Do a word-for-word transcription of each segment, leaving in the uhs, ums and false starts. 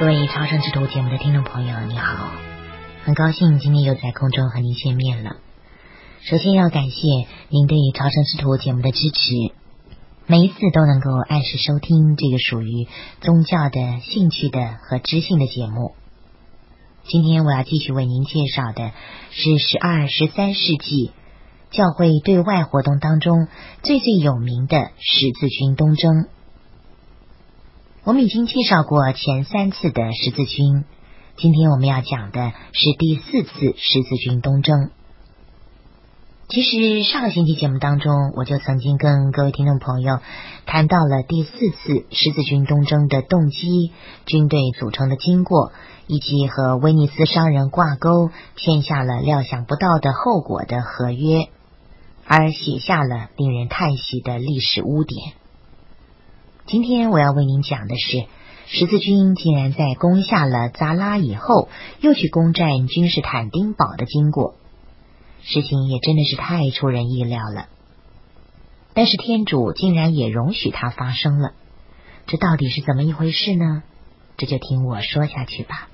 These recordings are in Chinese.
各位朝圣之途节目的听众朋友，你好，很高兴今天又在空中和您见面了。首先要感谢您对朝圣之途节目的支持，每一次都能够按时收听这个属于宗教的、兴趣的和知性的节目。今天我要继续为您介绍的是十二、十三世纪教会对外活动当中最最有名的十字军东征。我们已经介绍过前三次的十字军，今天我们要讲的是第四次十字军东征。其实上个星期节目当中，我就曾经跟各位听众朋友谈到了第四次十字军东征的动机、军队组成的经过，以及和威尼斯商人挂钩，签下了料想不到的后果的合约，而写下了令人叹息的历史污点。今天我要为您讲的是，十字军竟然在攻下了扎拉以后，又去攻占君士坦丁堡的经过。事情也真的是太出人意料了，但是天主竟然也容许它发生了，这到底是怎么一回事呢？这就听我说下去吧。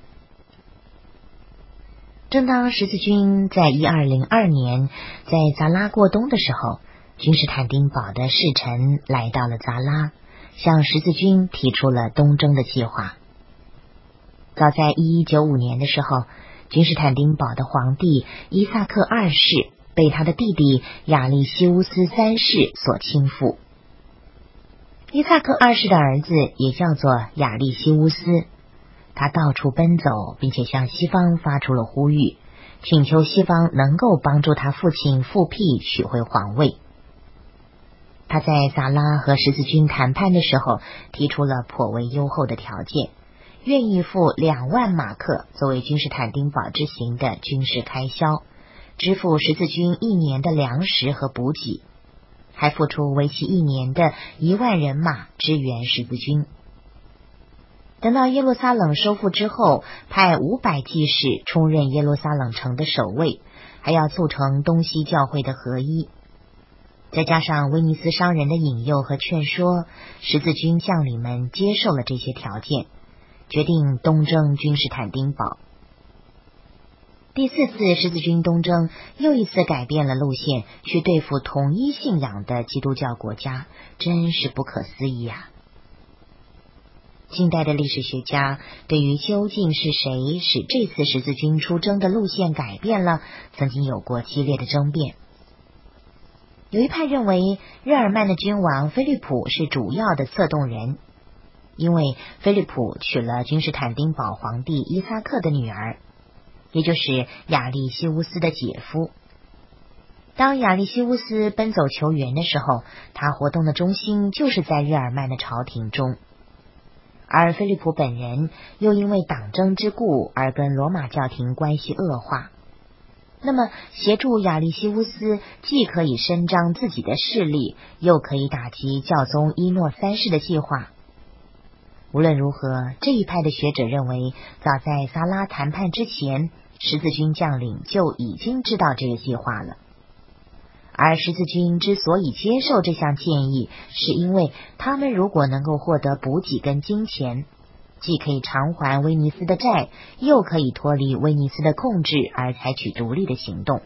正当十字军在一二零二年在扎拉过冬的时候，君士坦丁堡的使臣来到了扎拉，向十字军提出了东征的计划。早在一一九五年的时候，君士坦丁堡的皇帝伊萨克二世被他的弟弟亚历西乌斯三世所倾覆。伊萨克二世的儿子也叫做亚历西乌斯，他到处奔走，并且向西方发出了呼吁，请求西方能够帮助他父亲复辟，取回皇位。他在萨拉和十字军谈判的时候提出了颇为优厚的条件，愿意付两万马克作为君士坦丁堡之行的军事开销，支付十字军一年的粮食和补给，还付出为期一年的一万人马支援十字军。等到耶路撒冷收复之后，派五百骑士充任耶路撒冷城的守卫，还要促成东西教会的合一。再加上威尼斯商人的引诱和劝说，十字军将领们接受了这些条件，决定东征君士坦丁堡。第四次十字军东征又一次改变了路线，去对付统一信仰的基督教国家，真是不可思议啊！近代的历史学家对于究竟是谁使这次十字军出征的路线改变了，曾经有过激烈的争辩。有一派认为日耳曼的君王菲利普是主要的策动人，因为菲利普娶了君士坦丁堡皇帝伊萨克的女儿，也就是亚历西乌斯的姐夫。当亚历西乌斯奔走求援的时候，他活动的中心就是在日耳曼的朝廷中，而菲利普本人又因为党争之故而跟罗马教廷关系恶化。那么协助亚历西乌斯既可以伸张自己的势力，又可以打击教宗伊诺三世的计划。无论如何，这一派的学者认为，早在萨拉谈判之前，十字军将领就已经知道这个计划了。而十字军之所以接受这项建议，是因为他们如果能够获得补给跟金钱，既可以偿还威尼斯的债，又可以脱离威尼斯的控制而采取独立的行动。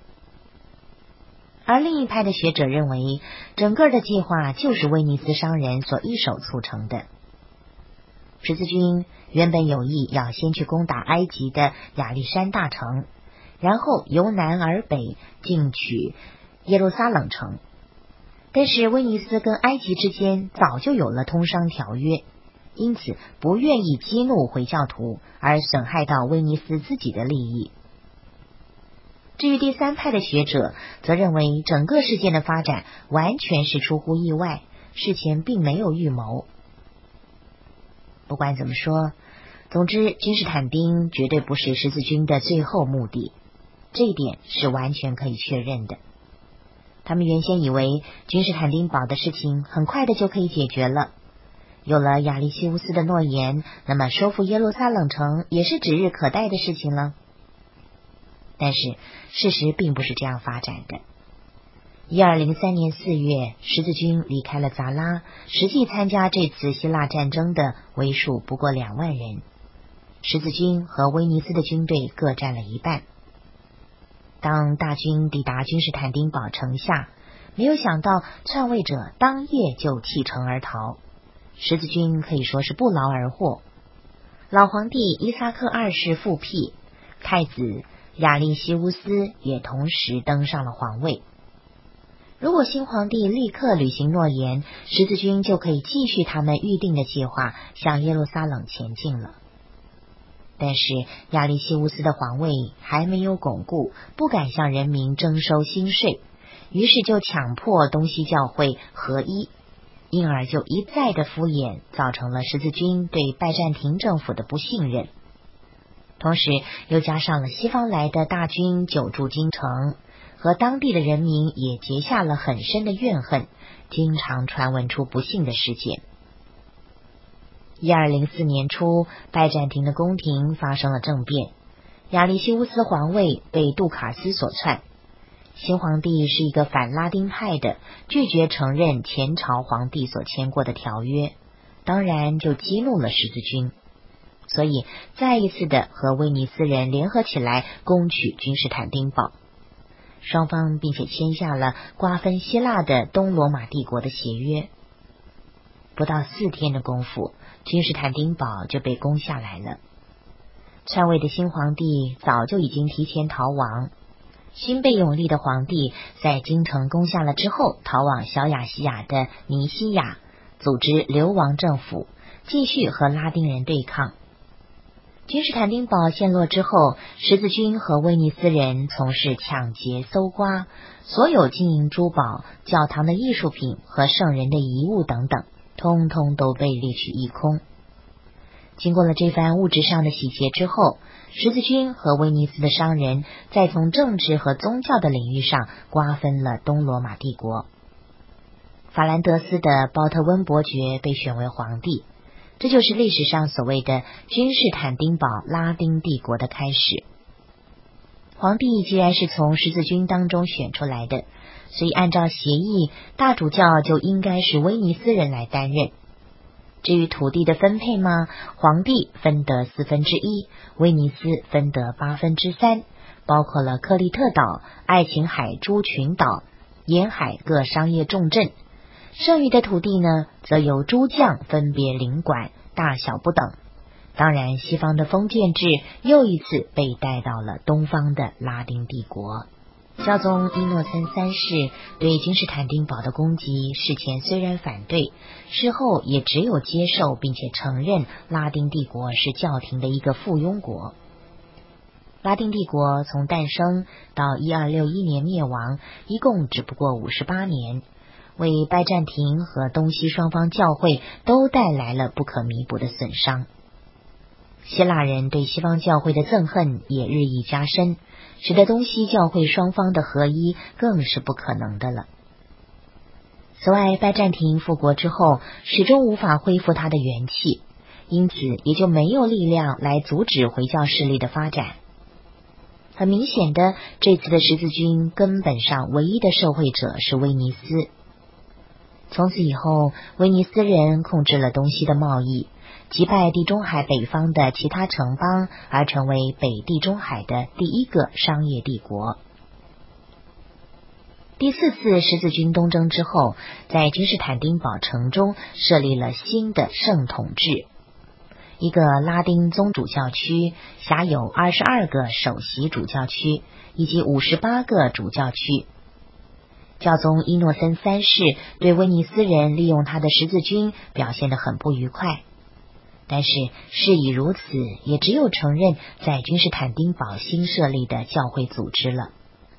而另一派的学者认为，整个的计划就是威尼斯商人所一手促成的。十字军原本有意要先去攻打埃及的亚历山大城，然后由南而北进取耶路撒冷城，但是威尼斯跟埃及之间早就有了通商条约，因此不愿意激怒回教徒而损害到威尼斯自己的利益。至于第三派的学者则认为，整个事件的发展完全是出乎意外，事前并没有预谋。不管怎么说，总之君士坦丁绝对不是十字军的最后目的，这一点是完全可以确认的。他们原先以为君士坦丁堡的事情很快的就可以解决了，有了亚历西乌斯的诺言，那么收复耶路撒冷城也是指日可待的事情了。但是事实并不是这样发展的。 一二零三年四月，十字军离开了扎拉，实际参加这次希腊战争的为数不过两万人。十字军和威尼斯的军队各占了一半。当大军抵达君士坦丁堡城下，没有想到篡位者当夜就弃城而逃，十字军可以说是不劳而获。老皇帝伊萨克二世复辟，太子亚历西乌斯也同时登上了皇位。如果新皇帝立刻履行诺言，十字军就可以继续他们预定的计划，向耶路撒冷前进了。但是亚历西乌斯的皇位还没有巩固，不敢向人民征收新税，于是就强迫东西教会合一，因而就一再的敷衍，造成了十字军对拜占庭政府的不信任。同时又加上了西方来的大军久驻京城，和当地的人民也结下了很深的怨恨，经常传闻出不幸的事件。一二零四年初，拜占庭的宫廷发生了政变，亚历西乌斯皇位被杜卡斯所篡。新皇帝是一个反拉丁派的，拒绝承认前朝皇帝所签过的条约，当然就激怒了十字军，所以再一次的和威尼斯人联合起来攻取君士坦丁堡。双方并且签下了瓜分希腊的东罗马帝国的协约。不到四天的功夫，君士坦丁堡就被攻下来了。篡位的新皇帝早就已经提前逃亡，新备勇力的皇帝在京城攻下了之后，逃往小亚细亚的尼西亚，组织流亡政府，继续和拉丁人对抗。君士坦丁堡陷落之后，十字军和威尼斯人从事抢劫、搜刮，所有金银珠宝、教堂的艺术品和圣人的遗物等等，通通都被掠取一空。经过了这番物质上的洗劫之后，十字军和威尼斯的商人再从政治和宗教的领域上瓜分了东罗马帝国。法兰德斯的鲍特温伯爵被选为皇帝，这就是历史上所谓的君士坦丁堡拉丁帝国的开始。皇帝既然是从十字军当中选出来的，所以按照协议，大主教就应该是威尼斯人来担任。至于土地的分配嘛，皇帝分得四分之一，威尼斯分得八分之三，包括了克利特岛、爱琴海诸群岛、沿海各商业重镇。剩余的土地呢，则由诸将分别领管，大小不等。当然，西方的封建制又一次被带到了东方的拉丁帝国。教宗伊诺森三世对君士坦丁堡的攻击，事前虽然反对，事后也只有接受并且承认拉丁帝国是教廷的一个附庸国。拉丁帝国从诞生到一二六一年灭亡，一共只不过五十八年，为拜占庭和东西双方教会都带来了不可弥补的损伤。希腊人对西方教会的憎恨也日益加深，使得东西教会双方的合一更是不可能的了。此外，拜占庭复国之后，始终无法恢复它的元气，因此也就没有力量来阻止回教势力的发展。很明显的，这次的十字军根本上唯一的受惠者是威尼斯。从此以后，威尼斯人控制了东西的贸易，击败地中海北方的其他城邦，而成为北地中海的第一个商业帝国。第四次十字军东征之后，在君士坦丁堡城中设立了新的圣统制，一个拉丁宗主教区，辖有二十二个首席主教区以及五十八个主教区。教宗伊诺森三世对威尼斯人利用他的十字军表现得很不愉快，但是事已如此，也只有承认在君士坦丁堡新设立的教会组织了。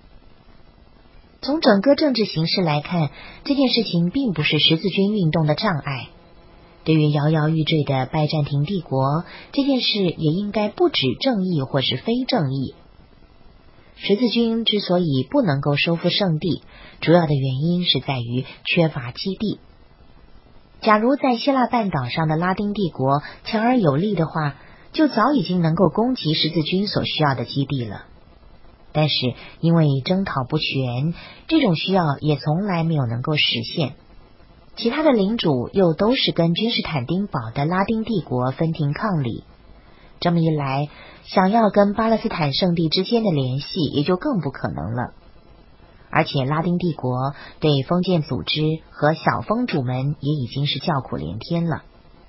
从整个政治形势来看，这件事情并不是十字军运动的障碍。对于摇摇欲坠的拜占庭帝国，这件事也应该不止正义或是非正义。十字军之所以不能够收复圣地，主要的原因是在于缺乏基地。假如在希腊半岛上的拉丁帝国强而有力的话，就早已经能够攻击十字军所需要的基地了。 但是因为征讨不全，这种需要也从来没有能够实现。其他的领主又都是跟君士坦丁堡的拉丁帝国分庭抗礼，这么一来，想要跟巴勒斯坦圣地之间的联系也就更不可能了。而且拉丁帝国对封建组织和小封主们也已经是叫苦连天了。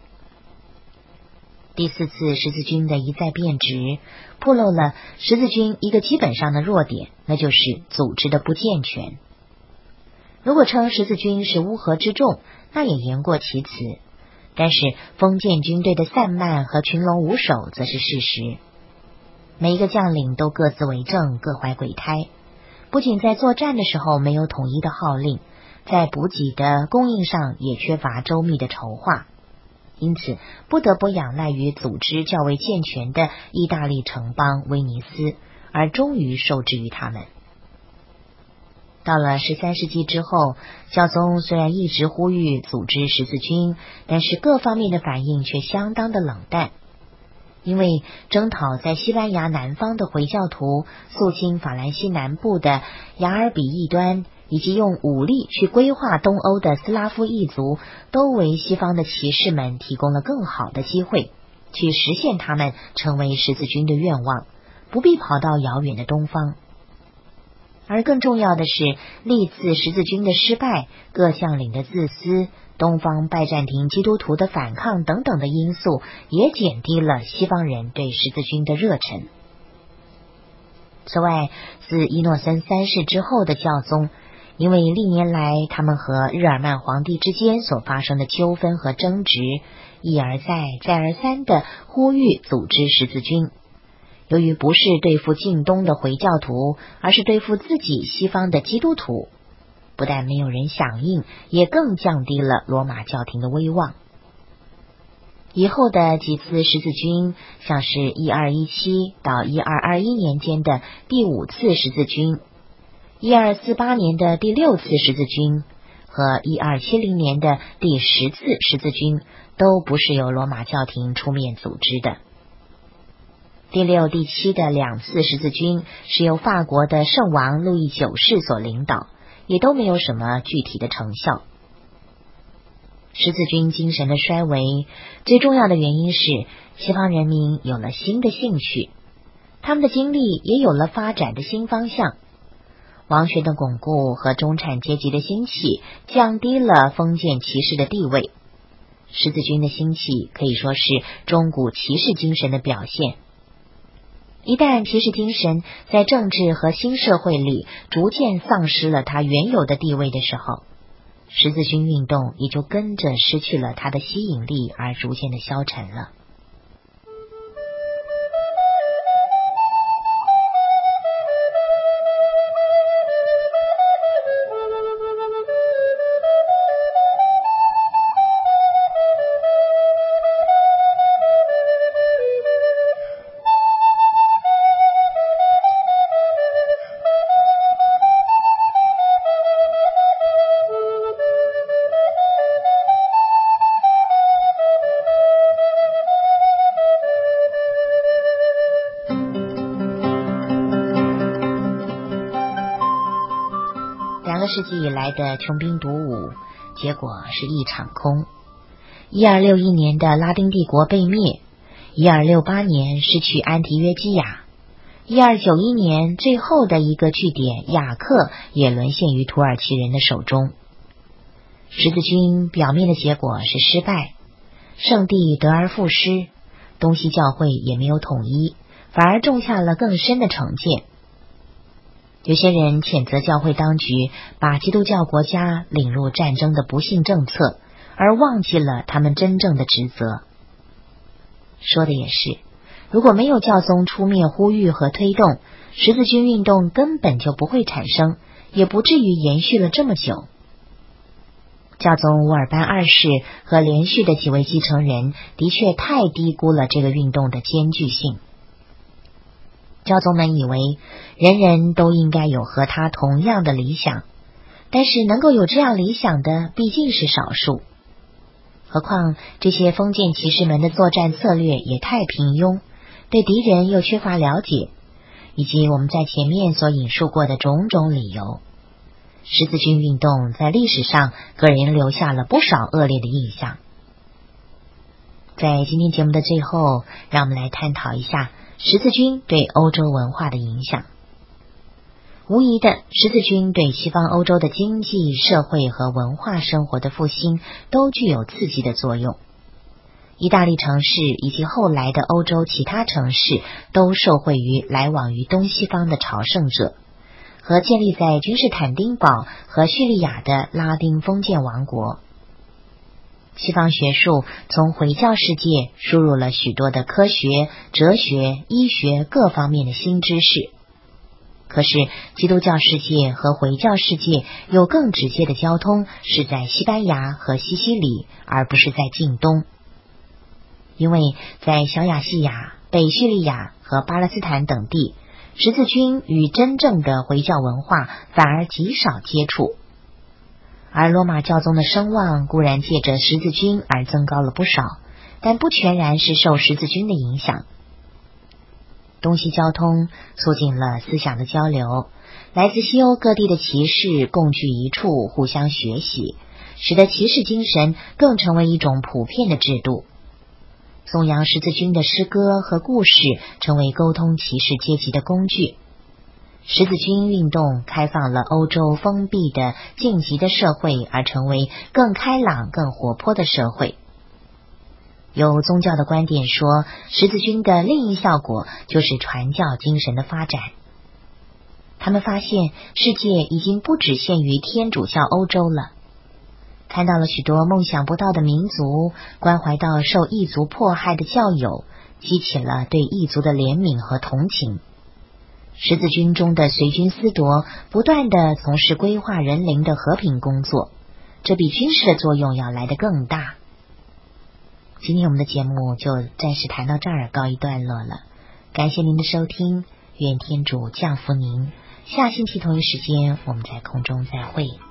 第四次十字军的一再变质，暴露了十字军一个基本上的弱点，那就是组织的不健全。如果称十字军是乌合之众，那也言过其词，但是封建军队的散漫和群龙无首则是事实。每一个将领都各自为政，各怀鬼胎，不仅在作战的时候没有统一的号令，在补给的供应上也缺乏周密的筹划，因此不得不仰赖于组织较为健全的意大利城邦威尼斯，而终于受制于他们。到了十三世纪之后，教宗虽然一直呼吁组织十字军，但是各方面的反应却相当的冷淡。因为征讨在西班牙南方的回教徒，肃清法兰西南部的雅尔比异端，以及用武力去规划东欧的斯拉夫异族，都为西方的骑士们提供了更好的机会，去实现他们成为十字军的愿望，不必跑到遥远的东方。而更重要的是，历次十字军的失败、各将领的自私、东方拜占庭基督徒的反抗等等的因素，也减低了西方人对十字军的热忱。此外，自伊诺森三世之后的教宗，因为历年来他们和日耳曼皇帝之间所发生的纠纷和争执，一而再再而三地呼吁组织十字军。由于不是对付近东的回教徒，而是对付自己西方的基督徒，不但没有人响应，也更降低了罗马教廷的威望。以后的几次十字军，像是一二一七到一二二一年间的第五次十字军，一二四八年的第六次十字军和一二七零年的第十次十字军，都不是由罗马教廷出面组织的。第六、第七的两次十字军是由法国的圣王路易九世所领导，也都没有什么具体的成效。十字军精神的衰微，最重要的原因是西方人民有了新的兴趣，他们的精力也有了发展的新方向。王权的巩固和中产阶级的兴起，降低了封建骑士的地位。十字军的兴起可以说是中古骑士精神的表现。一旦骑士精神在政治和新社会里逐渐丧失了它原有的地位的时候，十字军运动也就跟着失去了它的吸引力，而逐渐的消沉了。世纪以来的穷兵黩武，结果是一场空。一二六一年的拉丁帝国被灭，一二六八年失去安提约基亚，一二九一年最后的一个据点雅克也沦陷于土耳其人的手中。十字军表面的结果是失败，圣地得而复失，东西教会也没有统一，反而种下了更深的成见。有些人谴责教会当局把基督教国家领入战争的不幸政策，而忘记了他们真正的职责。说的也是，如果没有教宗出面呼吁和推动，十字军运动根本就不会产生，也不至于延续了这么久。教宗乌尔班二世和连续的几位继承人的确太低估了这个运动的艰巨性。教宗们以为人人都应该有和他同样的理想，但是能够有这样理想的毕竟是少数。何况这些封建骑士们的作战策略也太平庸，对敌人又缺乏了解， 以及我们在前面所引述过的种种理由，十字军运动在历史上给人留下了不少恶劣的印象。在今天节目的最后，让我们来探讨一下十字军对欧洲文化的影响。无疑的，十字军对西方欧洲的经济、社会和文化生活的复兴都具有刺激的作用。意大利城市以及后来的欧洲其他城市都受惠于来往于东西方的朝圣者和建立在君士坦丁堡和叙利亚的拉丁封建王国。西方学术从回教世界输入了许多的科学、哲学、医学各方面的新知识。可是基督教世界和回教世界有更直接的交通是在西班牙和西西里，而不是在近东。因为在小亚细亚、北叙利亚和巴勒斯坦等地，十字军与真正的回教文化反而极少接触，而罗马教宗的声望固然借着十字军而增高了不少，但不全然是受十字军的影响。东西交通促进了思想的交流，来自西欧各地的骑士共聚一处，互相学习，使得骑士精神更成为一种普遍的制度。颂扬十字军的诗歌和故事成为沟通骑士阶级的工具。十字军运动开放了欧洲封闭的晋级的社会，而成为更开朗、更活泼的社会。有宗教的观点说，十字军的另一效果就是传教精神的发展。他们发现世界已经不只限于天主教欧洲了，看到了许多梦想不到的民族，关怀到受异族迫害的教友，激起了对异族的怜悯和同情。十字军中的随军司铎不断地从事规划人灵的和平工作，这比军事的作用要来得更大。今天我们的节目就暂时谈到这儿，告一段落了。感谢您的收听，愿天主降福您。下星期同一时间我们在空中再会。